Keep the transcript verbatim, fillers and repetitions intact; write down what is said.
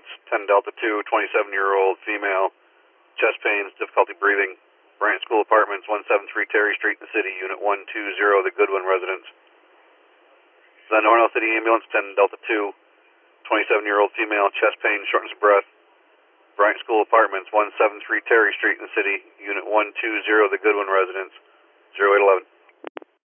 Ambulance, ten Delta two, twenty-seven-year-old female, chest pains, difficulty breathing. Bryant School Apartments, one seventy-three Terry Street in the city, Unit one two zero, the Goodwin residence. The Norwell City Ambulance, ten Delta two, twenty-seven-year-old female, chest pain, shortness of breath. Bryant School Apartments, one seventy-three Terry Street in the city, Unit one two zero, the Goodwin residence, zero eight eleven.